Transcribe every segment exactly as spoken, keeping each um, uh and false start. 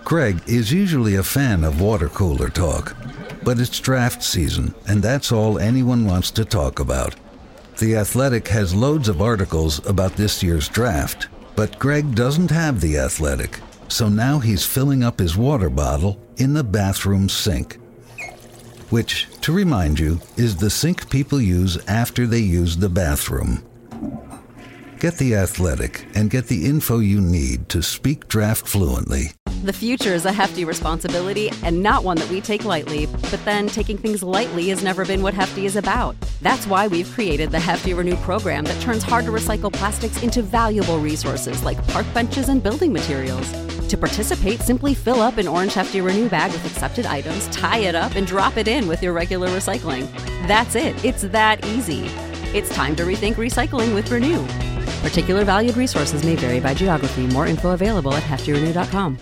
Greg is usually a fan of water cooler talk, but it's draft season, and that's all anyone wants to talk about. The Athletic has loads of articles about this year's draft, but Greg doesn't have The Athletic, so now he's filling up his water bottle in the bathroom sink. Which, to remind you, is the sink people use after they use the bathroom. Get The Athletic and get the info you need to speak draft fluently. The future is a hefty responsibility and not one that we take lightly. But then taking things lightly has never been what Hefty is about. That's why we've created the Hefty Renew program that turns hard-to-recycle plastics into valuable resources like park benches and building materials. To participate, simply fill up an orange Hefty Renew bag with accepted items, tie it up, and drop it in with your regular recycling. That's it. It's that easy. It's time to rethink recycling with Renew. Particular valued resources may vary by geography. More info available at hefty renew dot com.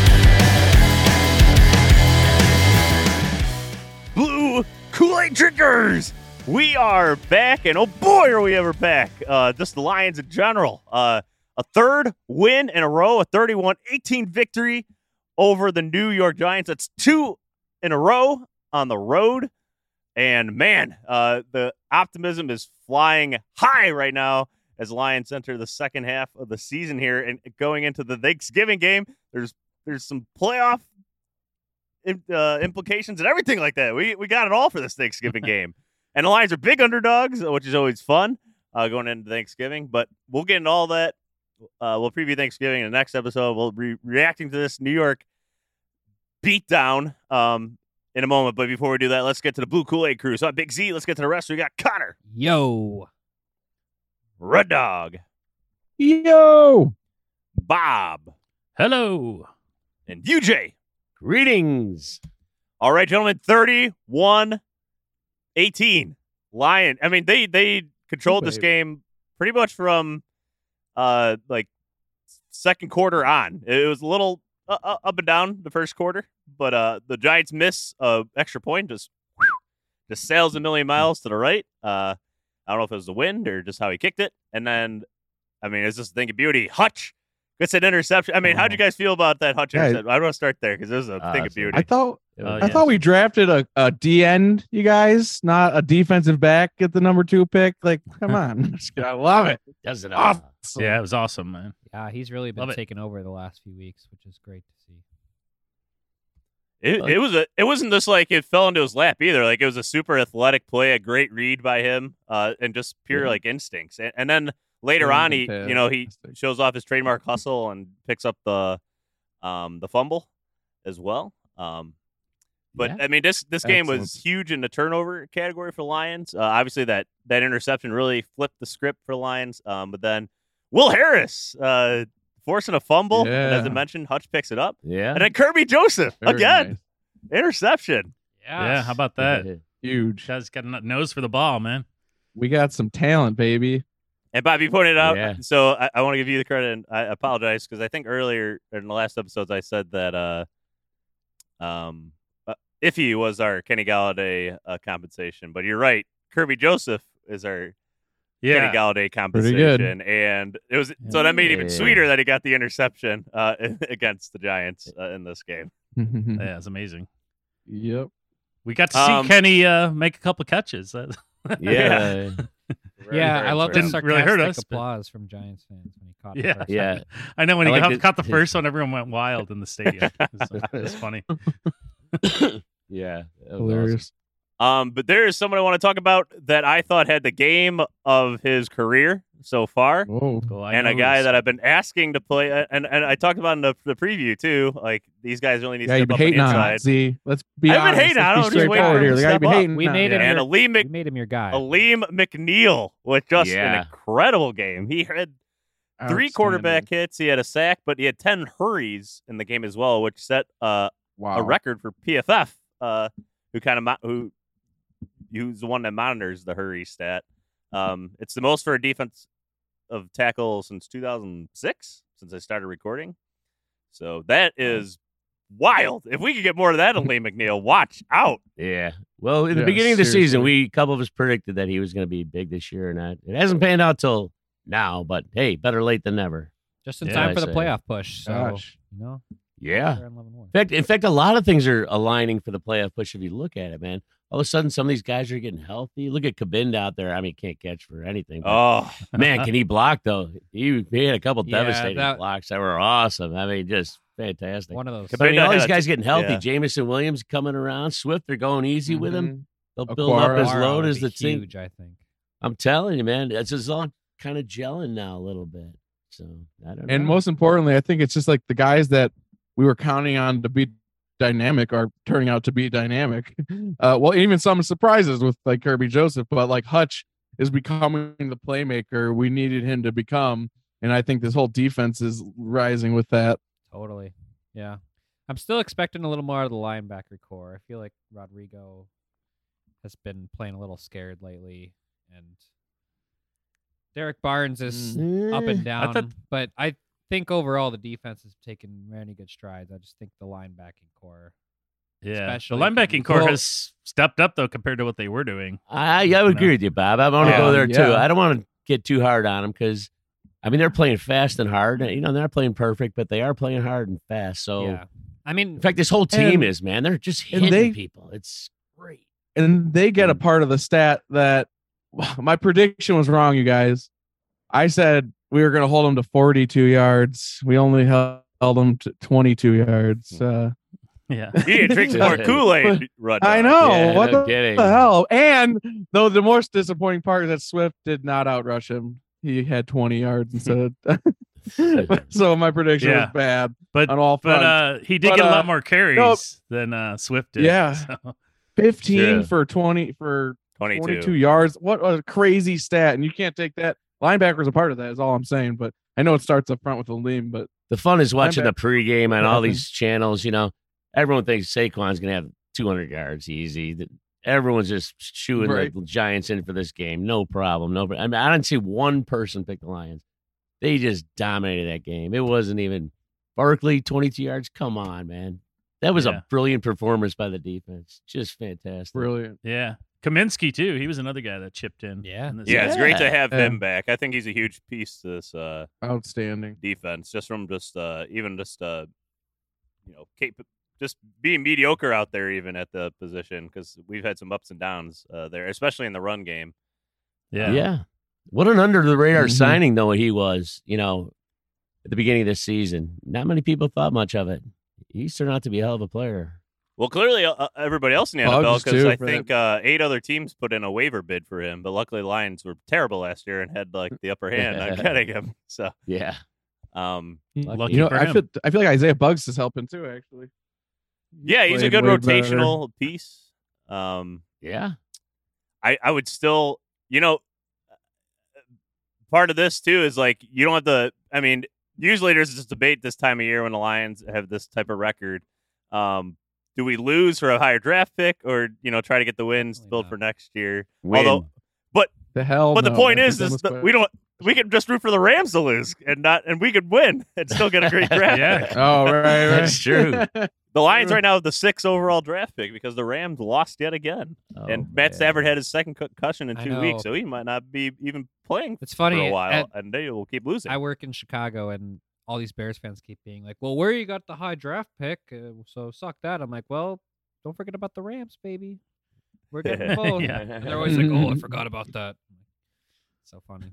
Blue Kool-Aid drinkers! We are back, and oh boy, are we ever back. Uh, just the Lions in general. Uh, a third win in a row, a thirty-one eighteen victory over the New York Giants. That's two in a row on the road. And man, uh, the optimism is flying high right now as Lions enter the second half of the season here, and going into the Thanksgiving game. There's there's some playoff uh, implications and everything like that. We we got it all for this Thanksgiving game, and the Lions are big underdogs, which is always fun uh, going into Thanksgiving. But we'll get into all that. Uh, we'll preview Thanksgiving in the next episode. We'll be reacting to this New York beatdown um, in a moment. But before we do that, let's get to the Blue Kool-Aid crew. So, Big Z, let's get to the rest. We got Connor. Yo. Red Dog. Yo. Bob. Hello. And U J. Greetings. All right, gentlemen, thirty-one eighteen. Lion. I mean, they they controlled Oh, this baby. game pretty much from uh like second quarter on. It was a little uh, uh, up and down the first quarter, but uh the Giants miss a extra point, just whew, just sails a million miles to the right. Uh I don't know if it was the wind or just how he kicked it. And then, I mean, it's just a thing of beauty. Hutch gets an interception. I mean, how'd you guys feel about that Hutch Yeah. interception? I want to start there because it was a Uh, thing of so- beauty. I thought Uh, I yeah. thought we drafted a, a D end, you guys, not a defensive back at the number two pick. Like, come on. I love it. Does it Awesome. Yeah, it was awesome, man. Yeah, he's really been Love it. taking over the last few weeks, which is great to see. It, it was a. It wasn't just like it fell into his lap either. Like it was a super athletic play, a great read by him, uh, and just pure Yeah. like instincts. And, and then later Yeah, on, he you know he fantastic. shows off his trademark hustle and picks up the um the fumble as well. Um, but Yeah. I mean this this game was Excellent. huge in the turnover category for the Lions. Uh, obviously that that interception really flipped the script for the Lions. Um, but then Will Harris uh forcing a fumble, and as I Yeah. mentioned, Hutch picks it up, Yeah. and then Kirby Joseph Very again nice. interception. Yeah, how about that? Huge. Guy's got a nose for the ball, man. We got some talent, baby. And Bobby pointed out, Yeah. so I, I want to give you the credit, and I apologize because I think earlier in the last episodes I said that uh, um, uh, Iffy was our Kenny Galladay uh, compensation, but you're right. Kirby Joseph is our Yeah. Kenny Galladay Pretty good. compensation, and it was so that made it even Yeah. sweeter that he got the interception uh, against the Giants uh, in this game. Yeah, it's amazing. Yep. We got to see Um, Kenny uh, make a couple catches. Uh, Yeah. yeah, I love the Didn't sarcastic really hurt us, but- applause from Giants fans when he caught the Yeah. first Yeah. one. I know when I he like got, it- caught the first one, everyone went wild in the stadium. It was, uh, it was funny. Yeah. That was Hilarious. Um, but there is someone I want to talk about that I thought had the game of his career so far. Whoa. Well, I and a know guy this. that I've been asking to play, and and I talked about in the, the preview too. Like these guys really need Yeah, to you've step been up on hating the on inside. it. See, let's be I've been honest. hating on Let's him, be just waiting for straightforward him here. to The guy step been up. hating We on made it. him And your, Aleem, we Mc, made him your guy. Aleem McNeil with just Yeah. an incredible game. He had three quarterback hits. He had a sack, but he had ten hurries in the game as well, which set uh, Wow. a record for P F F, uh, who kind of mo- who who's the one that monitors the hurry stat. Um, it's the most for a defense of tackle since two thousand six, since I started recording. So that is wild. If we could get more of that, Aleem McNeil, watch out. Yeah. Well, in the Yeah, beginning of the seriously. season, we a couple of us predicted that he was going to be big this year, and that it hasn't panned out till now. But hey, better late than never. Just in Yeah, time I for the say. playoff push. So, Gosh. you know, Yeah. They're in love more. In fact, in fact, a lot of things are aligning for the playoff push if you look at it, man. All of a sudden, some of these guys are getting healthy. Look at Kabinda out there. I mean, can't catch for anything. but, Oh, man, can he block, though? He, he had a couple Yeah, devastating that- blocks that were awesome. I mean, just fantastic. One of those. But I mean, all Kabinda these had- guys getting healthy. yeah. Jamison Williams coming around. Swift, they're going easy with him. Mhm. They'll build up Aquara. his Aquara load would as be the team. huge, I think. I'm telling you, man, it's just all kind of gelling now a little bit. So I don't know. And most importantly, I think it's just like the guys that we were counting on to be dynamic are turning out to be dynamic. Uh, well, even some surprises with like Kirby Joseph, but like Hutch is becoming the playmaker we needed him to become. And I think this whole defense is rising with that. Totally. Yeah. I'm still expecting a little more out of the linebacker core. I feel like Rodrigo has been playing a little scared lately, and Derek Barnes is up and down. I thought- but I think overall the defense has taken many good strides. I just think the linebacking core. Yeah, Especially the linebacking core Well- has stepped up though compared to what they were doing. I, I would agree with you, Bob. I want to Yeah, go there too. yeah. I don't want to get too hard on them because, I mean, they're playing fast and hard. You know, they're not playing perfect, but they are playing hard and fast. So, Yeah. I mean, in fact, this whole team And- is, man, they're just and hitting they- people. It's great. And they get a part of the stat that my prediction was wrong, you guys. I said we were going to hold them to forty-two yards. We only held them to twenty-two yards. Uh, Yeah, you need to drink some more Kool-Aid, Rud. I know. Yeah, what no the, kidding. the hell? And though the most disappointing part is that Swift did not outrush him. He had twenty yards instead. So my prediction Yeah. was bad but on all but fronts. uh, he did But, get a uh, lot more carries nope. than uh, Swift did. Yeah. so. fifteen Yeah. for twenty for twenty-two. twenty-two yards. What a crazy stat. And you can't take that. Linebacker's a part of that is all I'm saying. But I know it starts up front with the lean, but The fun is watching the back. pregame on all Happened. these channels. You know, everyone thinks Saquon's going to have two hundred yards easy. That- Everyone's just shooing Right. the Giants in for this game. No problem. No, I mean, I didn't see one person pick the Lions. They just dominated that game. It wasn't even Barkley, twenty-two yards. Come on, man. That was Yeah. a brilliant performance by the defense. Just fantastic. brilliant. Yeah, Kaminsky too. He was another guy that chipped in. Yeah. in this Yeah, game. it's great to Yeah. have Yeah. him back. I think he's a huge piece to this uh, Outstanding. defense, just from just uh, even just uh, you know, cap- just being mediocre out there, even at the position, because we've had some ups and downs uh, there, especially in the run game. yeah, Yeah. What an under the radar Mhm. signing, though, he was, you know, at the beginning of this season. Not many people thought much of it. He's turned out to be a hell of a player. Well, clearly uh, everybody else in the N F L, Bugs, because too, I for think uh, eight other teams put in a waiver bid for him, but luckily Lions were terrible last year and had like the upper hand on getting him. So, Yeah. um, Lucky You know, for I him. feel I feel like Isaiah Bugs is helping too. Actually, yeah, he's a played good way better. rotational piece. Um, Yeah. I, I would still, you know, part of this too is like you don't have to. I mean, usually there's this debate this time of year when the Lions have this type of record. Um, do we lose for a higher draft pick, or you know, try to get the wins Probably built not. for next year? Win. Although, The hell. but the no. point That's is, the is dumbest that question. we don't. We can just root for the Rams to lose and not, and we could win and still get a great draft Yeah. pick. Oh right, right. That's true. The Lions right now have the sixth overall draft pick because the Rams lost yet again. Oh, and Matt man. Stafford had his second concussion in I two know. weeks, so he might not be even playing It's for funny. a while, at- and they will keep losing. I work in Chicago, and all these Bears fans keep being like, "Well, where you got the high draft pick? Uh, so suck that." I'm like, "Well, don't forget about the Rams, baby. We're getting both." Yeah. And they're always like, "Oh, I forgot about that." So funny.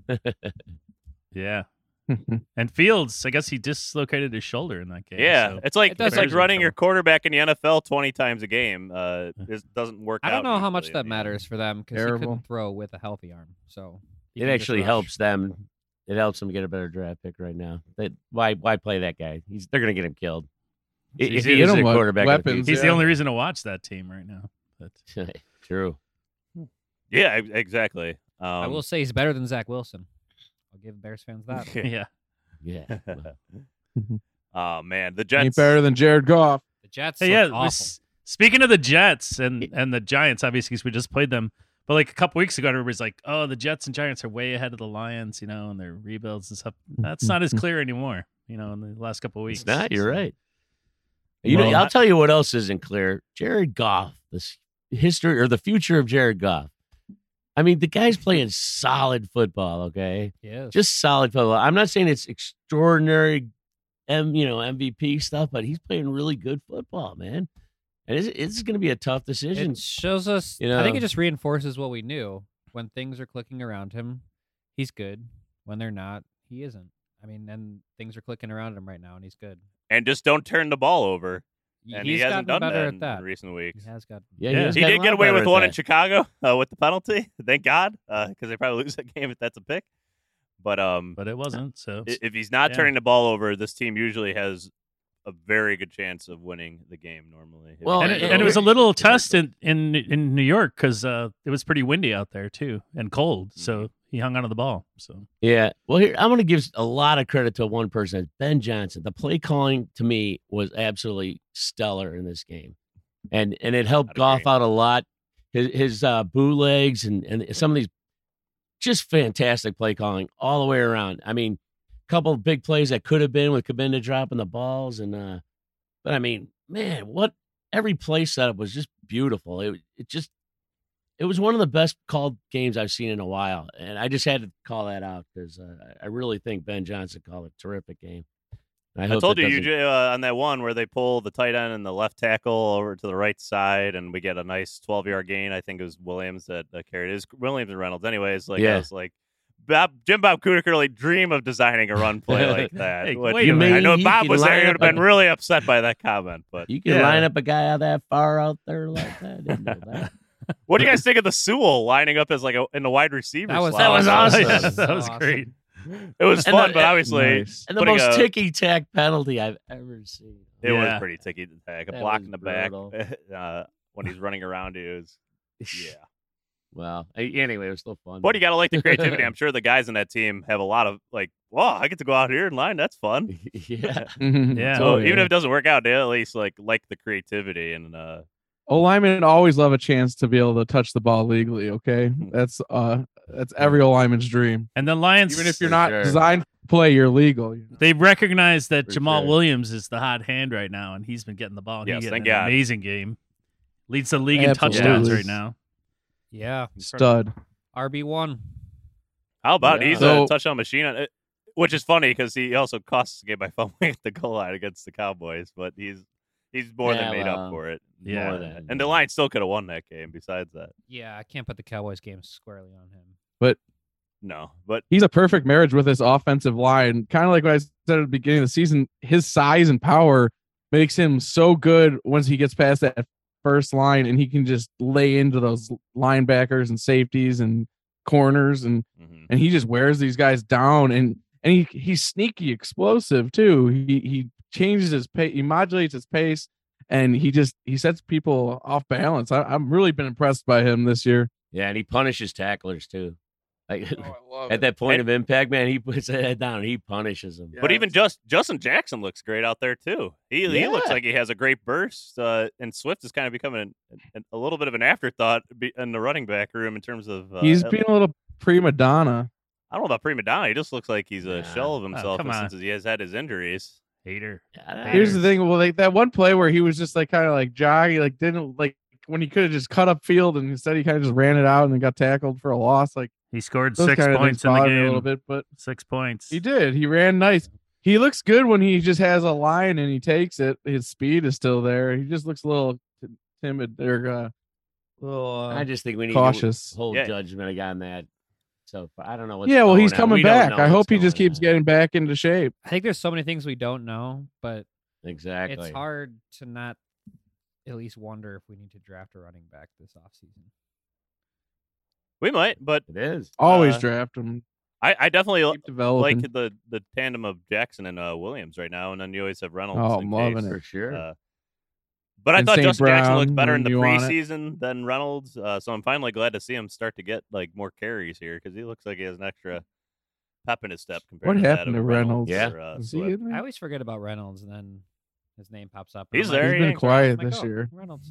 yeah. And Fields, I guess he dislocated his shoulder in that game. yeah, so- it's like It does it's like make- running your quarterback in the N F L twenty times a game. Uh, it doesn't work. I don't out know how much usually that in the matters for them because he Terrible. couldn't throw with a healthy arm. So he It can just actually rush. helps them. It helps them get a better draft pick right now. They, why why play that guy? He's they're going to get him killed. If He's he the- is Get a him what? quarterback, of the Weapons, future. He's the Yeah. only reason to watch that team right now. But True. Yeah, e- exactly. Um, I will say he's better than Zach Wilson. I'll give Bears fans that. yeah, Yeah. Oh man, the Ain't Jets. better than Jared Goff. The Jets. hey, yeah. look we awful. s- Speaking of the Jets and and the Giants, obviously, because we just played them. But like a couple weeks ago, everybody's like, "Oh, the Jets and Giants are way ahead of the Lions," you know, and their rebuilds and stuff. That's not as clear anymore, you know, in the last couple of weeks. It's not. You're right. You know, Well, I'll I- tell you what else isn't clear. Jared Goff, this history or the future of Jared Goff. I mean, the guy's playing solid football. Okay, Yes. just solid football. I'm not saying it's extraordinary M, you know, M V P stuff, but he's playing really good football, man. And it's, it's going to be a tough decision. It shows us. You I think know? it just reinforces what we knew. When things are clicking around him, he's good. When they're not, he isn't. I mean, and things are clicking around him right now, and he's good. And just don't turn the ball over. And he's he hasn't gotten done better that at in that. recent weeks. He has got. Yeah, Yeah. has He gotten did a get lot away with better one at in that. Chicago uh, with the penalty. Thank God, because they probably lose that game if that's a pick. But um, But it wasn't. So i- if he's not Yeah. turning the ball over, this team usually has a very good chance of winning the game normally. If Well, he and, turns it, the and it was a ball little over. test in in, in New York because uh, it was pretty windy out there too and cold. So he hung onto the ball. So Yeah. Well, here I'm going to give a lot of credit to one person, Ben Johnson. The play calling to me was absolutely stellar in this game, and and it helped I'd Goff agree. out a lot. His his uh, bootlegs and and some of these just fantastic play calling all the way around. I mean, a couple of big plays that could have been with Kabinda dropping the balls, and uh, but I mean, man, what every play setup was just beautiful. It it just. It was one of the best called games I've seen in a while, and I just had to call that out because uh, I really think Ben Johnson called a terrific game. And I hope told that you, U doesn't- J, uh, on that one where they pull the tight end and the left tackle over to the right side, and we get a nice twelve-yard gain. I think it was Williams that uh, carried it. It was Williams and Reynolds. Anyways, like I Yeah. was like, Bob, Jim Bob Cooter could really dream of designing a run play like that. Hey, Which- wait a minute. I know You Bob can was there. line He would up have been a- really upset by that comment. But You can Yeah. line up a guy out that far out there like that. I didn't know that. what do you guys think of the Sewell lining up as like a, in the wide receiver That was slot? That was awesome. Yeah, That that was was awesome. great. It was And fun, the- but obviously Nice. And the Putting most a- ticky tack penalty I've ever seen. it was Yeah. pretty ticky tack. A That block was in the back brutal. uh, when he's running around. It was yeah. Well, anyway, it was still fun. But you got to like the creativity. I'm sure the guys in that team have a lot of like, wow, I get to go out here and line. That's fun. yeah. Yeah. So Oh, even yeah. if it doesn't work out, they at least like like the creativity and uh, O linemen always love a chance to be able to touch the ball legally. Okay, that's uh, that's every O lineman's dream. And the Lions, Even if you're For not sure. designed to play, you're legal. You know? they recognize that For Jamal sure. Williams is the hot hand right now, and he's been getting the ball. And Yes, he's thank getting an God. amazing game. Leads the league in Absolutely. touchdowns right now. Yeah, Stud. R B one. how about Yeah. he's So- a touchdown machine on it, which is funny because he also costs the game by fumbling at the goal line against the Cowboys, but he's he's more Yeah, than made well, up for it. Yeah. More than. And the Lions still could have won that game. Besides that, Yeah, I can't put the Cowboys game squarely on him. no, but He's a perfect marriage with his offensive line. Kind of like what I said at the beginning of the season, his size and power makes him so good once he gets past that first line and he can just lay into those linebackers and safeties and corners and mhm. and he just wears these guys down and and he he's sneaky explosive too. He he changes his pace, he modulates his pace, and he just he sets people off balance. I, I've really been impressed by him this year. Yeah, and he punishes tacklers too. Like love at that point of impact, man, he puts his head down and he punishes them. But even just Justin Jackson looks great out there too. He he looks Yeah. like he has a great burst. Uh, and Swift is kind of becoming an, an, a little bit of an afterthought be- in the running back room in terms of. Uh, He's being a little prima donna. I don't know about prima donna. He just looks like he's a Nah. shell of Oh, himself come on. since he has had his injuries. Hater. Yeah, Here's the thing. Well, like that one play where he was just like kind of like jogging, like didn't like when he could have just cut up field and instead he kind of just ran it out and then got tackled for a loss. Like He scored those six kind of points things in the bother me a little game. bit, but Six points. he did. He ran nice. He looks good when he just has a line and he takes it. His speed is still there. He just looks a little t- timid or uh, little uh, I just think we need cautious. to hold Yeah. judgment on that. So I don't know what's yeah, well, going he's on. coming We don't back. know I hope what's he just going keeps on. getting back into shape. I think there's so many things we don't know, but Exactly. it's hard to not at least wonder if we need to draft a running back this offseason. We might, but It is. Always Uh, draft him. I, I definitely Keep developing. like the the tandem of Jackson and uh, Williams right now, and then you always have Reynolds. Oh, in I'm loving case. it. For sure. Uh, but I And thought Saint Justin Jackson looked Brown better in when the you want it. preseason than Reynolds, uh, so I'm finally glad to see him start to get like more carries here because he looks like he has an extra pep in his step compared What to happened that to of Reynolds? Yeah. or, uh, Is he Swift. in there? I always forget about Reynolds, and then his name pops up. and He's I'm like, there. He's he been ain't quiet I'm like, this oh, year. Reynolds.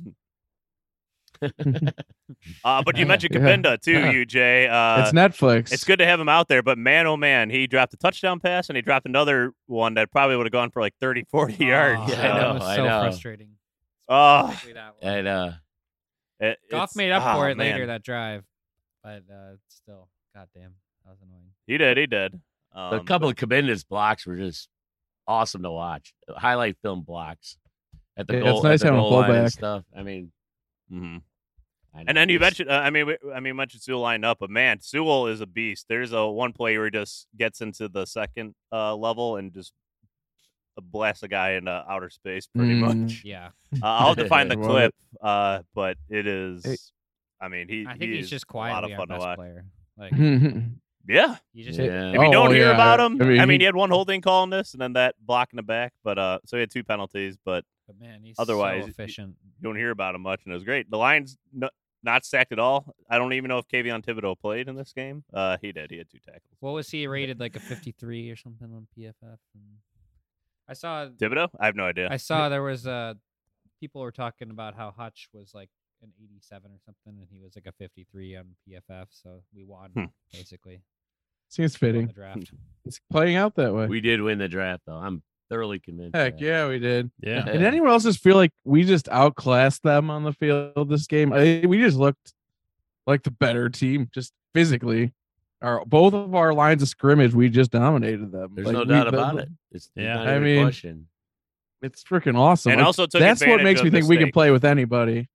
Uh, but you mentioned Yeah. Kabinda too, Yeah. U J. Uh, It's Netflix. It's good to have him out there, but man, oh man, he dropped a touchdown pass and he dropped another one that probably would have gone for like thirty, forty yards. Oh, Yeah, I that know, was I so know. frustrating. Oh, Specifically that one. And uh, it, Goff it's- made up oh, for it man. later that drive, but uh, still, goddamn, that was annoying. He did, he did. Um, a couple but- of Cabinda's blocks were just awesome to watch. Highlight film blocks at the Yeah, goal, it's nice at the having a goal line and fullback. stuff. I mean, Mhm. I know, And then you it's- mentioned, uh, I mean, we, I mean, you mentioned Sewell lined up, but man, Sewell is a beast. There's a one play where he just gets into the second uh, level and just blasts a guy into outer space, pretty Mm. much. Yeah. Uh, I'll have to find the Love clip, uh, but it is. Hey. I mean, he. I think he he's is just a lot quietly of our fun to best watch. player. Like Yeah, you just Yeah. if you Oh, don't hear yeah. about him, I I mean, mean, he- he had one holding call in this, and then that block in the back. But uh, so he had two penalties, but but man, he's Otherwise, so y- efficient. you don't hear about him much, and it was great. The Lions no, not stacked at all. I don't even know if Kayvon Thibodeau played in this game. Uh, he did. He had two tackles. What was he rated? Like a fifty-three or something on P F F? And I saw Thibodeau? I have no idea. I saw there was uh people were talking about how Hutch was like an eighty-seven or something, and he was like a fifty-three on P F F. So we won Hmm. basically. Seems Won fitting. the draft. It's playing out that way. we did win the draft, though. I'm thoroughly convinced. of Heck that. yeah, we did. Yeah. Did anyone else just feel like we just outclassed them on the field this game? I, we just looked like the better team, just physically. Our both of our lines of scrimmage, we just dominated them. There's Like, no we- doubt the- about the- it. It's, Yeah. yeah, not I even mean, a question. It's freaking awesome. And Like, also took that's what advantage makes of me think we can mistakes. play with anybody.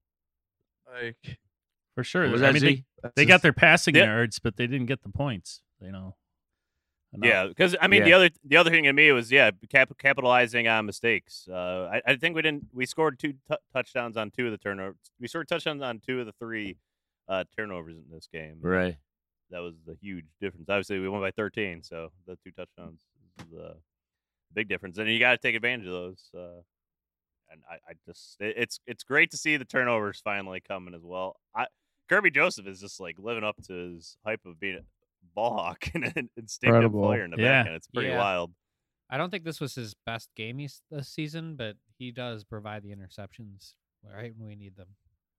Like For sure. Was I that mean, Z? they, that's they just- got their passing Yeah. yards, but they didn't get the points. You know. Enough. Yeah, because I mean Yeah. the other the other thing to me was yeah cap- capitalizing on mistakes. Uh, I, I think we didn't we scored two t- touchdowns on two of the turnovers. We scored touchdowns on two of the three uh, turnovers in this game. Right. That was the huge difference. Obviously, we won by thirteen, so the two touchdowns is a big difference. And you got to take advantage of those. Uh, and I, I just it, it's it's great to see the turnovers finally coming as well. I Kirby Joseph is just like living up to his hype of being a ball hawk and an instinctive Incredible. player in the Yeah. back end. It's pretty Yeah. wild. I don't think this was his best game he's, this season, but he does provide the interceptions right when we need them.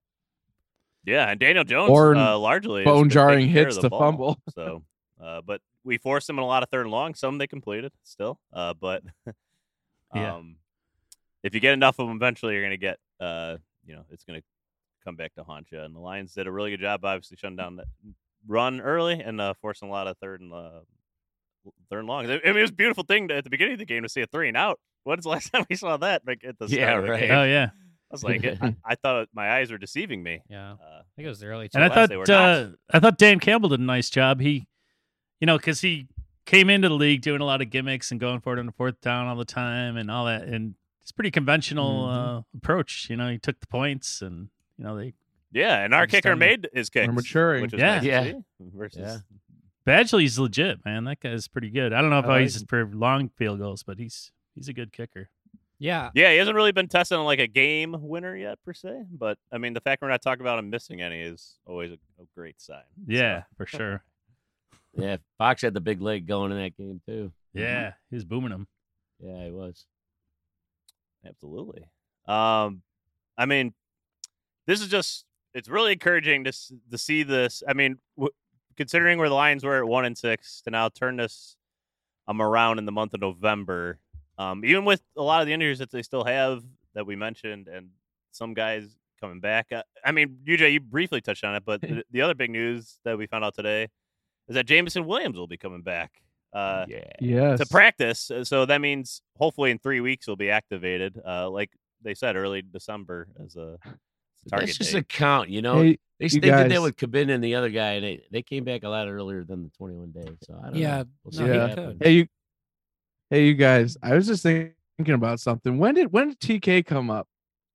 Yeah, and Daniel Jones Or uh, largely has been bone-jarring taking care of hits the to ball. fumble. So, uh, but we forced them in a lot of third and long. Some they completed still, uh, but um, Yeah. if you get enough of them, eventually you're going to get, uh, you know, it's going to come back to haunt you. And the Lions did a really good job, obviously shutting down that run early and uh, forcing a lot of third and uh, third and longs. I mean, it was a beautiful thing to, at the beginning of the game to see a three and out. When's the last time we saw that? Like at the start Yeah, of the right. game? Oh yeah. I was like, I, I thought my eyes were deceiving me. Yeah. Uh, I think it was the early And I last thought they were uh, not. I thought Dan Campbell did a nice job. He, you know, because he came into the league doing a lot of gimmicks and going for it on the fourth down all the time and all that, and it's a pretty conventional Mhm. uh, approach. You know, he took the points, and you know they Yeah, and our kicker Understanding. made his kicks. maturing. Which was Yeah. nice to Yeah. see, Versus, Yeah. Badgley's legit, man. That guy's pretty good. I don't know if I like he's for long field goals, but he's he's a good kicker. Yeah. Yeah, he hasn't really been tested on like a game winner yet per se, but I mean the fact we're not talking about him missing any is always a, a great sign. Yeah, for sure. Yeah. Fox had the big leg going in that game, too. Yeah, he was booming him. Yeah, he was. Absolutely. Um, I mean, this is just it's really encouraging to s- to see this. I mean, w- considering where the Lions were at one and six to now turn this um around in the month of November. Um, even with a lot of the injuries that they still have that we mentioned, and some guys coming back. Uh, I mean, U J, you briefly touched on it, but the, the other big news that we found out today is that Jameson Williams will be coming back. Uh, Yeah. Yes. to practice. uh, So that means hopefully in three weeks he'll be activated. Uh, like they said, early December as a target That's just date. a count, you know. Hey, they you they did guys- that with Cabin and the other guy, and they, they came back a lot earlier than the twenty-one days. So I don't Yeah, know. We'll see no, what he happens. could. Hey you, hey you guys. I was just thinking about something. When did when did T K come up?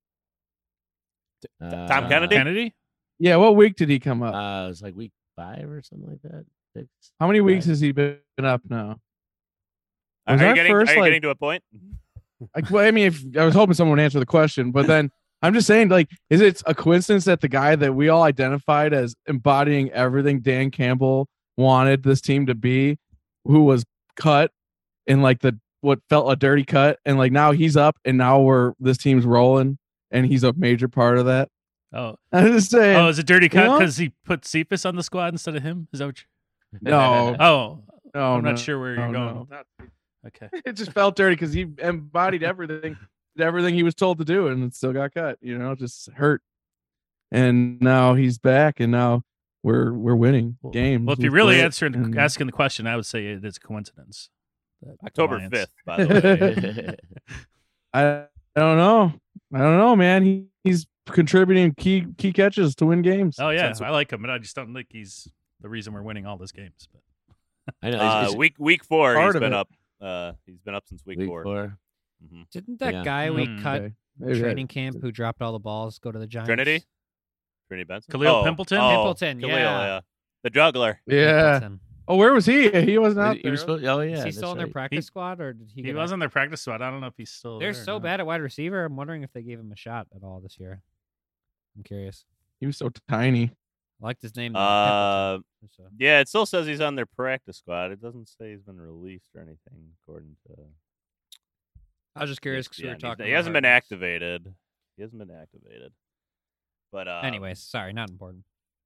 Uh, Tom Kennedy? Kennedy? Yeah, what week did he come up? Uh, it was like week five or something like that. Six. How many weeks right. has he been up now? Are Was you our getting, first, are you like- getting to a point? Like, well, I mean, if I was hoping someone would answer the question, but then I'm just saying, like, is it a coincidence that the guy that we all identified as embodying everything Dan Campbell wanted this team to be, who was cut in like the what felt a dirty cut, and like now he's up, and now we're this team's rolling, and he's a major part of that. Oh, I'm just saying. oh, is it dirty cut know? because he put Cephas on the squad instead of him? Is that what? You... no, Oh, no, I'm not no, sure where you're no, going. no. Okay. It just felt dirty because he embodied everything, did everything he was told to do, and it still got cut. You know, just hurt. And now he's back, and now we're we're winning Well- games. Well, if you're with really Britt, answering and- asking the question, I would say it is a coincidence. the- the October Lions. fifth, by the way. I I don't know. I don't know, man. He, he's contributing key key catches to win games. Oh yeah, Since- I like him, but I just don't think he's the reason we're winning all these games. But I know. Uh, it's- it's week week four, part he's of been it. up. Uh, he's been up since week, week four. four. Mhm. Didn't that Yeah. guy we Hmm. cut Okay. Maybe training that- camp who dropped all the balls go to the Giants? Trinity, Trinity Benson, Khalil oh, Pimpleton? oh, Pimpleton, Khalil, yeah. the juggler. Yeah. Pimpleton. Oh, where was he? He wasn't out He there. was supposed- oh yeah, Is he that's still in their right. practice He- squad, or did he? he get was out? on their practice squad. I don't know if he's still They're there or so not. bad at wide receiver. I'm wondering if they gave him a shot at all this year. I'm curious. He was so tiny. I liked his name. though, Uh, Pimpleton. So- yeah, it still says he's on their practice squad. It doesn't say he's been released or anything, according to. I was just curious because we Yeah, were he's- talking. He about hasn't been Hardman. activated. He hasn't been activated. But uh, Anyways, sorry, not important.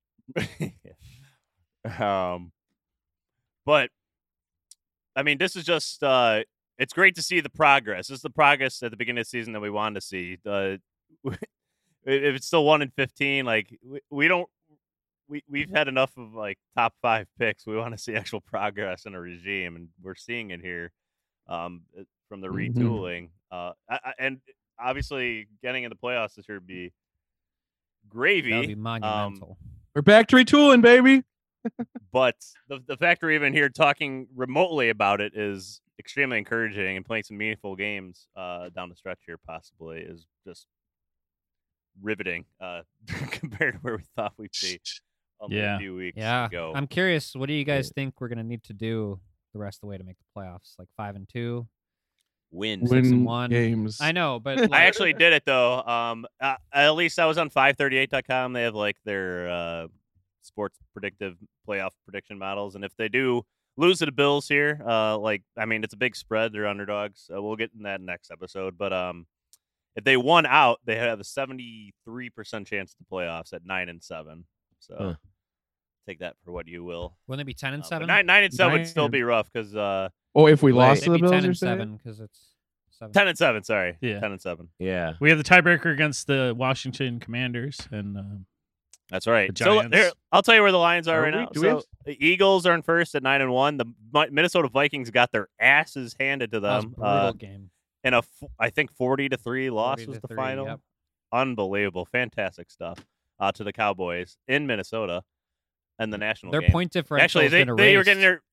um, but I mean, this is just uh, it's great to see the progress. This is the progress at the beginning of the season that we wanted to see. Uh, if it's still one and fifteen, like we, we don't, we we've had enough of like top five picks. We want to see actual progress in a regime, and we're seeing it here um, from the Mhm. retooling. Uh, I, I, and obviously, getting into playoffs this year would be gravy. That would be Um, monumental. We're back to retooling, baby. but the the fact we're even here talking remotely about it is extremely encouraging, and playing some meaningful games uh, down the stretch here possibly is just riveting uh, compared to where we thought we'd be only Yeah. a few weeks yeah, ago. I'm curious. What do you guys think we're gonna need to do the rest of the way to make the playoffs? Like five and two. Wins. Win- Win one. games. I know, but I like, actually did it though. Um, uh, at least I was on five thirty-eight dot com. They have like their uh, sports predictive playoff prediction models, and if they do lose to the Bills here, uh, like I mean, it's a big spread. They're underdogs. Uh, we'll get in that next episode. But um, if they won out, they have a seventy-three percent chance at the playoffs at nine and seven. So Huh. take that for what you will. wouldn't it be ten and Uh, but seven? nine nine and seven would still Nine. be rough because uh, Oh, if we Wait. lost to Maybe the Bills, ten you're and saying? seven because it's seven. ten and seven. Sorry, Yeah. ten and seven. Yeah. We have the tiebreaker against the Washington Commanders, and um, That's right. The So Giants. there, I'll tell you where the Lions are, Are right we? now. Do we So have- the Eagles are in first at nine and one. The Mi- Minnesota Vikings got their asses handed to That was a them brutal uh, game. in a, f- I think forty to three loss forty was to the three, final. yep. Unbelievable, fantastic stuff uh, to the Cowboys in Minnesota and the national Their game. point differential. Actually, has they been they were erased. getting their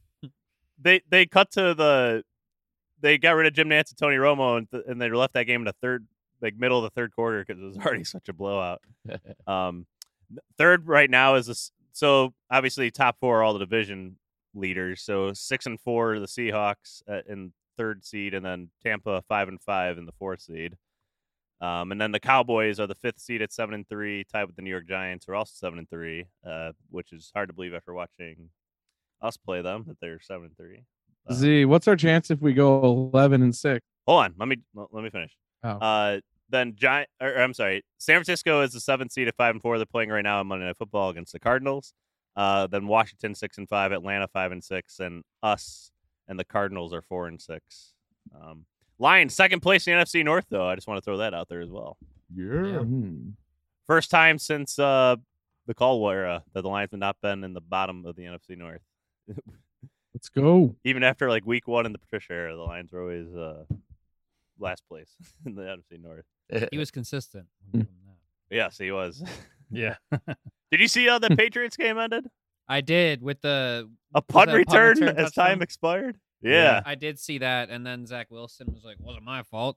they they cut to the they got rid of Jim Nantz and Tony Romo and, th- and they left that game in the third like middle of the third quarter because it was already such a blowout. Um, third right now is this. So obviously, top four are all the division leaders. So six and four are the Seahawks uh, in third seed, and then Tampa five and five in the fourth seed. Um, and then the Cowboys are the fifth seed at seven and three, tied with the New York Giants, who are also seven and three, uh, which is hard to believe after watching us play them that they're seven and three. Uh, Z, what's our chance if we go eleven and six? Hold on, let me let me finish. Oh. Uh, then Giant, or, or I'm sorry, San Francisco is the seventh seed at five and four. They're playing right now on Monday Night Football against the Cardinals. Uh, then Washington six and five, Atlanta five and six, and us and the Cardinals are four and six. Um, Lions second place in the N F C North, though. I just want to throw that out there as well. Yeah. Hmm. First time since uh, the Caldwell era that the Lions have not been in the bottom of the N F C North. Let's go. Even after like week one in the Patricia era, the Lions were always uh, last place in the N F C North. He was consistent. Hmm. Yes, he was. yeah, Did you see how the Patriots game ended? I did with the A was punt that a return, punt return as time touchdown? expired? Yeah. I did see that, and then Zach Wilson was like, "Wasn't my fault."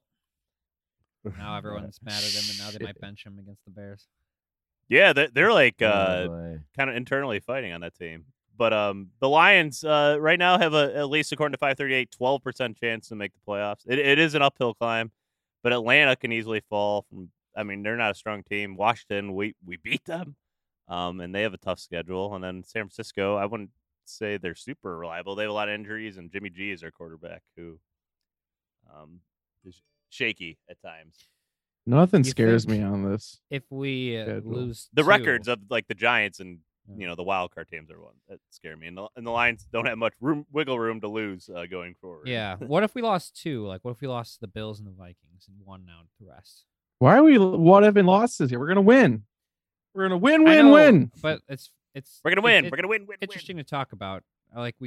Now everyone's mad at him, and now they might bench him against the Bears. Yeah, they're, they're like Oh, uh, boy. kind of internally fighting on that team. But um, the Lions uh, right now have a, at least according to five thirty-eight, twelve percent chance to make the playoffs. It, it is an uphill climb, but Atlanta can easily fall from. I mean, they're not a strong team. Washington, we we beat them, um, and they have a tough schedule. And then San Francisco, I wouldn't say they're super reliable. They have a lot of injuries, and Jimmy G is their quarterback, who um, is shaky at times. Nothing You scares think- me on this. If we uh, Schedule. lose The two- records of like the Giants and Yeah. you know the wild card teams are one that scare me, and the, and the Lions don't have much room, wiggle room to lose uh, going forward. Yeah. What if we lost two? Like, what if we lost to the Bills and the Vikings and won out the rest? Why are we what if in losses here? We're gonna win. We're gonna win, I win, know, win. But it's it's we're gonna it- win. it- we're gonna win. Win. interesting to talk about. I Like we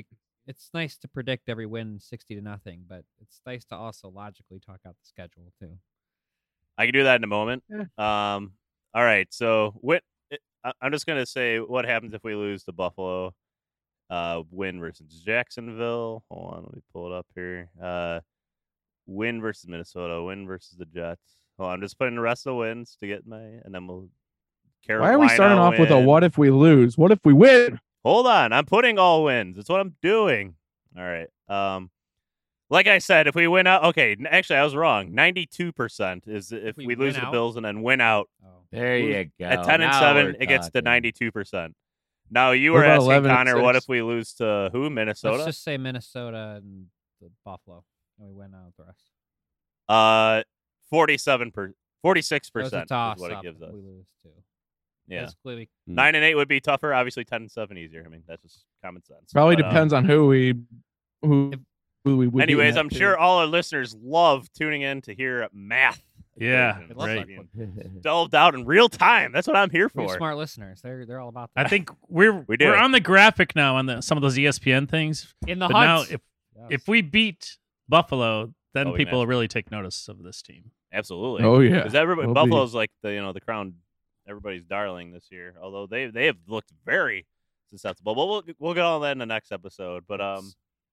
it's nice to predict every win sixty to nothing, but it's nice to also logically talk out the schedule too. I can do that in a moment. Yeah. Um, all right. So what? I- I'm just gonna say what happens if we lose to Buffalo. Uh, win versus Jacksonville. Hold on, let me pull it up here. Uh, win versus Minnesota. Win versus the Jets. Hold on, I'm just putting the rest of the wins to get my, and then we'll. Carolina Why are we starting off with a win. what if we lose? What if we win? Hold on, I'm putting all wins. That's what I'm doing. All right. Um, like I said, if we win out, okay. n- Actually, I was wrong. Ninety-two percent is if we we, win lose to the out? Bills and then win out. Oh, There you go. At ten and Now seven, we're it gets to talking. ninety-two percent. Now you What were about asking eleven and Connor, what six? if we lose to who? Minnesota. let's just say Minnesota and the Buffalo, and we win out the rest. Uh, forty-seven per, forty-six So it's a percent toss is what it up gives if us. we lose too. Yeah, Basically, Mm. nine and eight would be tougher. Obviously, ten and seven easier. I mean, that's just common sense. Probably But, um, depends on who we who If- who we would. beat in anyways, that I'm too. sure all our listeners love tuning in to hear math. Yeah, equations right. being delved out in real time. That's what I'm here we're for. smart listeners. They're they're all about that. I think we're We do. we're on the graphic now on the, some of those E S P N things. in the But now, huts. if Yes. if we beat Buffalo, then Oh, we people will missed. really take notice of this team. Absolutely. Oh yeah, Because everybody, We'll be- Buffalo's like the you know the crown, everybody's darling this year. Although they they have looked very susceptible. But we'll we'll get all that in the next episode. But um,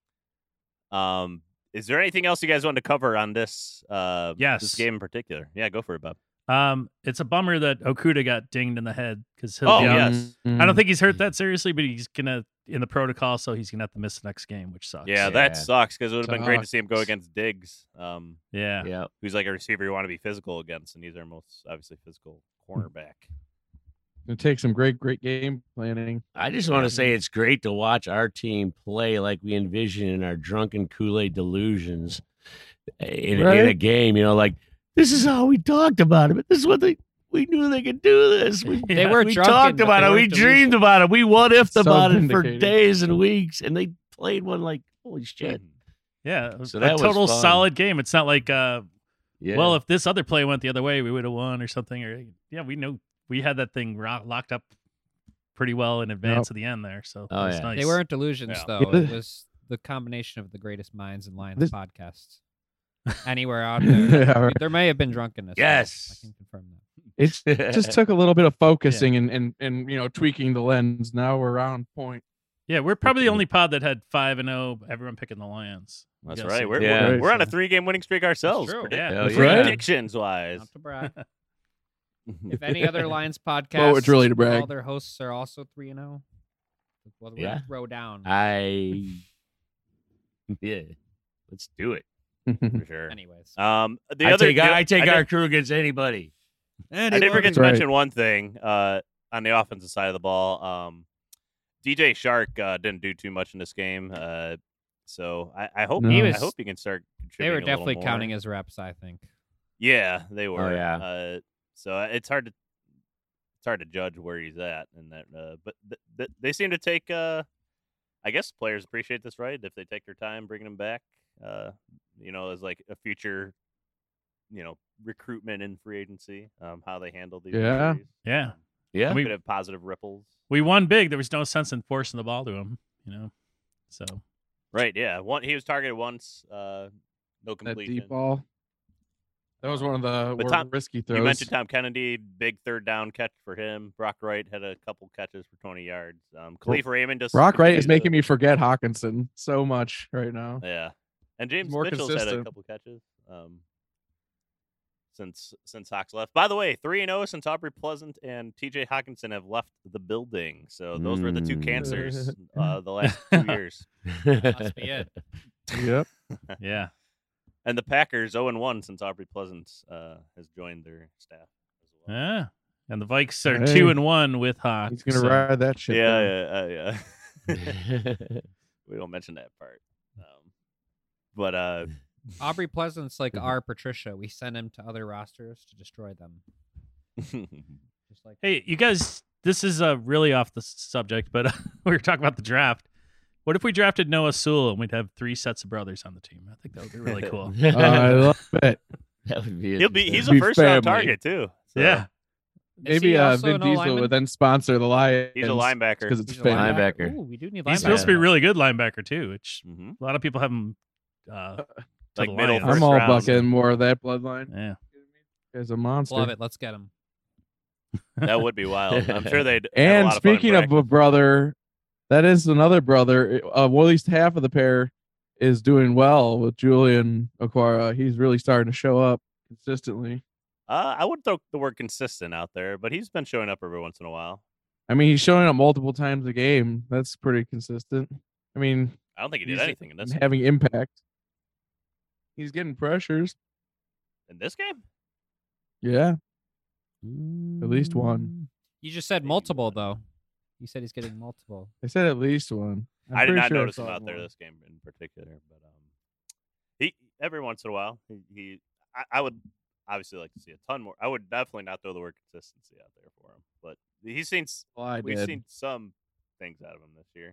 um, is there anything else you guys want to cover on this uh Yes. this game in particular? Yeah, go for it, Bob. Um, it's a bummer that Okuda got dinged in the head because he'll Oh be out. yes, I don't think he's hurt that seriously, but he's gonna in the protocol, so he's gonna have to miss the next game, which sucks. yeah, Yeah. that sucks because it would have been great to see him go Sucks. against Diggs. Um, yeah. Yeah. who's like a receiver you want to be physical against, and he's our most obviously physical cornerback. It takes some great great game planning. I just want to say it's great to watch our team play like we envision in our drunken Kool-Aid delusions in, in a Right. game. You know, like this is how we talked about it, but this is what they we knew they could do this. We, They were we drunken, talked but about they it. We weren't dreamed delusional. about it. We what ifed So about it for vindicated. days and weeks, and they played one like holy shit. Yeah, it was So a that was total fun. solid game. It's not like, uh, Yeah. well, if this other play went the other way, we would have won or something. Or yeah, we know we had that thing ro- locked up pretty well in advance Yep. of the end there. So Oh, it was yeah. nice. They weren't delusions Yeah. though. It was the combination of the greatest minds and Lions This- podcasts. Anywhere out there, Yeah, right. there may have been drunkenness. though. Yes. I can confirm that. It's it just took a little bit of focusing and, and and you know tweaking the lens. Now we're on point. Yeah, we're probably the only pod that had five and zero. Everyone picking the Lions. That's Yeah, right. so- We're, Yeah. we're we're on a three game winning streak ourselves. true. Predict- Yeah, Hell That's yeah. right. predictions wise. Not to brag. If any other Lions podcasts, Well, it's really to brag. all their hosts are also three and zero. Well, we're Yeah. gonna throw down. I yeah. Let's do it. For sure. Anyways, Um, the I other take, the- I take I our did, crew against anybody. I did forget to Right. mention one thing uh, on the offensive side of the ball. Um, D J Shark uh, didn't do too much in this game, uh, so I, I hope No. he He I was- hope he can start. they were contributing a little definitely more. counting his reps. I think. Yeah, they were. yeah. Uh, so it's hard to it's hard to judge where he's at, and that. Uh, but th- th- they seem to take. Uh, I guess players appreciate this, right? If they take their time bringing him back, uh, you know, as like a future, you know, recruitment in free agency, um, how they handle these. Yeah. injuries. Yeah. Yeah. We- Could have positive ripples. We won big. There was no sense in forcing the ball to him, you know. So Right. Yeah. One. He was targeted once. Uh, no That completion. deep ball. That was one of the But more Tom- risky throws. You mentioned Tom Kennedy, big third down catch for him. Brock Wright had a couple catches for twenty yards. Um, Khalif Raymond just Brock Wright is continued making to- me forget Hawkinson so much right now. Yeah, and James more Mitchell's had a consistent. couple catches. Um, since since Hawks left. By the way, three and zero since Aubrey Pleasant and T J Hawkinson have left the building. So those were the two Mm. cancers uh, the last two years. Must be it. Yep. yeah. And the Packers zero and one since Aubrey Pleasant uh, has joined their staff as well. Yeah. And the Vikes are Hey. two and one with Hawk. He's gonna so- ride that shit. down. Yeah, yeah, uh, yeah. We don't mention that part. Um, but uh, Aubrey Pleasant's like our Patricia. We send him to other rosters to destroy them. Just like Hey, you guys, this is uh, really off the s- subject, but we were talking about the draft. What if we drafted Noah Sewell and we'd have three sets of brothers on the team? I think that would be really cool. I love it. That would be. he'll be he's Be a first round family. target too. So. Yeah. maybe he uh, also Vin an Diesel O-lineman? would then sponsor the Lions. He's a linebacker. because it's He's a fake. Linebacker. Ooh, we do need linebacker. He's supposed to be a really good linebacker too, which Mhm. a lot of people have him uh, to Like the middle Lions. first I'm all round. bucking more of that bloodline. Yeah. As a monster. Love it. Let's get him. That would be wild. I'm sure they'd. have a And lot of fun in speaking of a practice. brother, that is another brother. Uh, well, at least half of the pair is doing well with Julian Okwara. He's really starting to show up consistently. Uh, I would throw the word consistent out there, but he's been showing up every once in a while. I mean, he's showing up multiple times a game. That's pretty consistent. I mean, I don't think he did he's anything in this game. having impact. He's getting pressures. In this game. Yeah, at least one. You just said multiple though. You said he's getting multiple. I said at least one. I'm I did pretty not sure notice saw him out there one. this game in particular, but um, he every once in a while he, he I, I would obviously like to see a ton more. I would definitely not throw the word consistency out there for him, but he's seen s- Well, I we've did. seen some things out of him this year.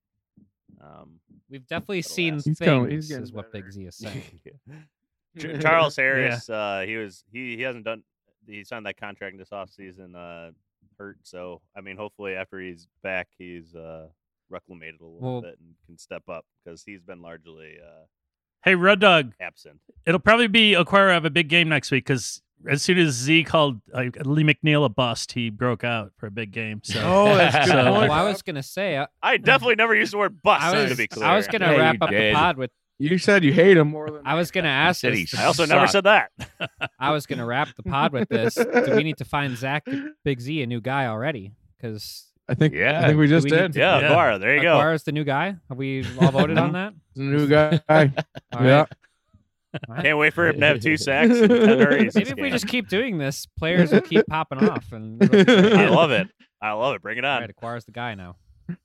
Um, We've definitely For the seen last- He's things, coming- he's getting is what Big better. Z is saying. Ch- Charles Harris, uh, he was he he hasn't done he signed that contract this offseason, uh hurt. So I mean, hopefully after he's back, he's uh reclamated a little Well- bit and can step up because he's been largely uh Hey, Red Dog, absent. it'll probably be Aquara have a big game next week because as soon as Z called uh, Lee McNeil a bust, he broke out for a big game. So Oh, that's a good So- point. Well, I was gonna say, I, I definitely never used the word bust. I was, to be clear, I was gonna Yeah, wrap you up the did. pod with. You said you hate him more than I was gonna ask. said this he to I also never suck. said that. I was gonna wrap the pod with this. Do we need to find Zach Big Z a new guy already? Because I think. Yeah. I think we just we need did. to- Yeah, Yeah. Guara, there you go. Aquara's the new guy. Have we all voted on that? He's a new guy. All yeah. right. All right. Can't wait for him to have two sacks and ten hurries. Maybe this if we game. just keep doing this, players will keep popping off. And I love it. I love it. Bring it All on. right, Aquara's the guy now.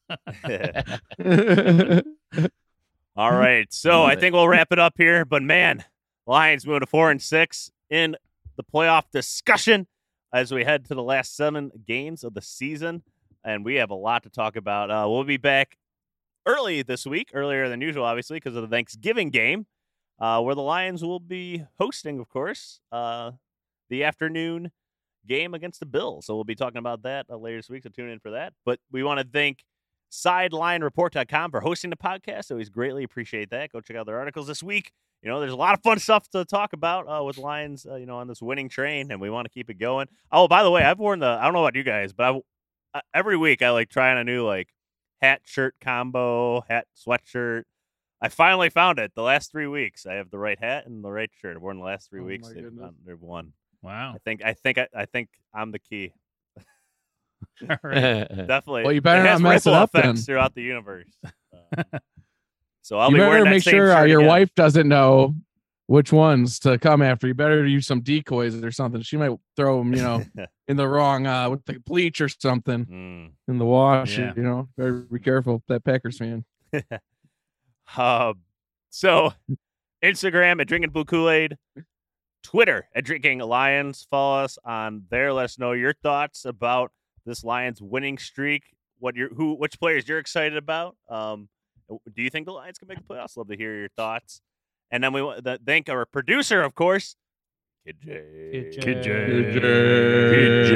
All right. So Love I it. think we'll wrap it up here. But man, Lions moving to four and six in the playoff discussion as we head to the last seven games of the season. And we have a lot to talk about. Uh, we'll be back early this week, earlier than usual, obviously, because of the Thanksgiving game, uh, where the Lions will be hosting, of course, uh, the afternoon game against the Bills. So we'll be talking about that uh, later this week. So tune in for that. But we want to thank sideline report dot com for hosting the podcast. Always greatly appreciate that. Go check out their articles this week. You know, there's a lot of fun stuff to talk about uh, with Lions, uh, you know, on this winning train, and we want to keep it going. Oh, by the way, I've worn the, I don't know about you guys, but I've, uh, every week I like trying a new like hat shirt combo, hat sweatshirt. I finally found it the last three weeks. I have the right hat and the right shirt. I've worn the last three Oh, weeks. my They've, goodness. um, they've won. wow. I think, I think, I, I think I'm the key. All right. Definitely. Well, you better it has not mess it ripple up then. effects throughout the universe. Um, so I'll you be wearing better that make same sure uh, shirt your again. wife doesn't know which ones to come after. You better use some decoys or something. She might throw them, you know, in the wrong uh with the bleach or something Mm. in the wash. Yeah. You know, better be careful, that Packers fan. Um, so Instagram at Drinking Blue Kool-Aid, Twitter at Drinking Lions. Follow us on there. Let us know your thoughts about this Lions winning streak. What your who which players you're excited about? Um, do you think the Lions can make the playoffs? Love to hear your thoughts. And then we want to thank our producer, of course, Kid J. Kid J. Kid J. Kid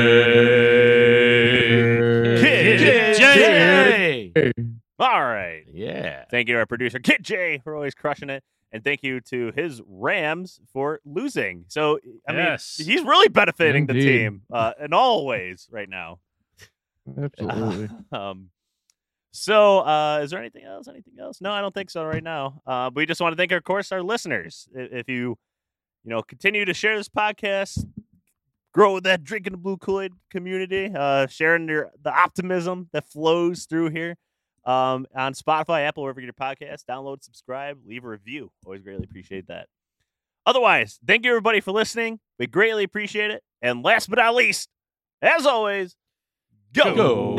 J. Kid J. Hey. All right. Yeah. Thank you to our producer, Kit J, for always crushing it. And thank you to his Rams for losing. So, I Yes. mean, he's really benefiting the Indeed. team uh, in all ways right now. Absolutely. um, so, uh, is there anything else? Anything else? No, I don't think so right now. Uh, we just want to thank, of course, our listeners. I- If you, you know, continue to share this podcast, grow that Drinking the Blue Kool-Aid community, uh, sharing your, the optimism that flows through here. Um, on Spotify, Apple, wherever you get your podcast, download, subscribe, leave a review. Always greatly appreciate that. Otherwise, thank you everybody for listening. We greatly appreciate it. And last but not least, as always, go,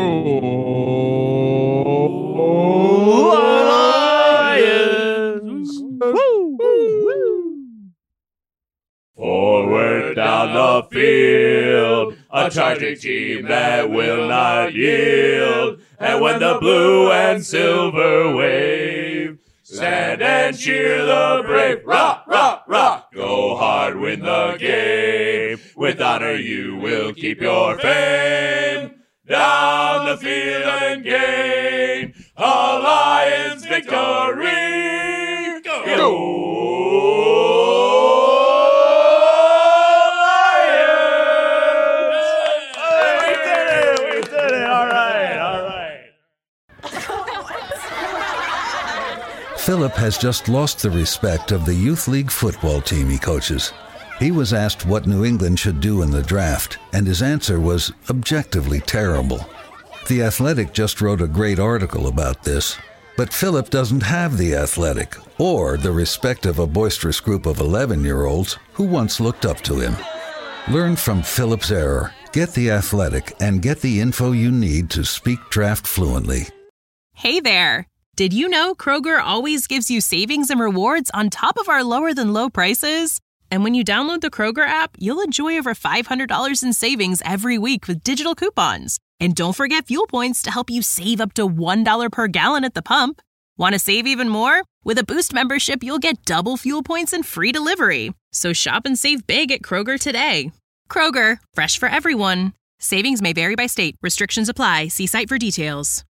Lions! Woo! Woo! Forward down the field, a charging team that will not yield. And when the blue and silver wave, stand and cheer the brave. Rock, rock, rock. Go hard, win the game. With honor you will keep your fame. Down the field and gain a Lions victory. Go! Go! Philip has just lost the respect of the youth league football team he coaches. He was asked what New England should do in the draft, and his answer was objectively terrible. The Athletic just wrote a great article about this, but Philip doesn't have the Athletic or the respect of a boisterous group of eleven-year-olds who once looked up to him. Learn from Philip's error, get the Athletic, and get the info you need to speak draft fluently. Hey there! Did you know Kroger always gives you savings and rewards on top of our lower-than-low prices? And when you download the Kroger app, you'll enjoy over five hundred dollars in savings every week with digital coupons. And don't forget fuel points to help you save up to one dollar per gallon at the pump. Want to save even more? With a Boost membership, you'll get double fuel points and free delivery. So shop and save big at Kroger today. Kroger, fresh for everyone. Savings may vary by state. Restrictions apply. See site for details.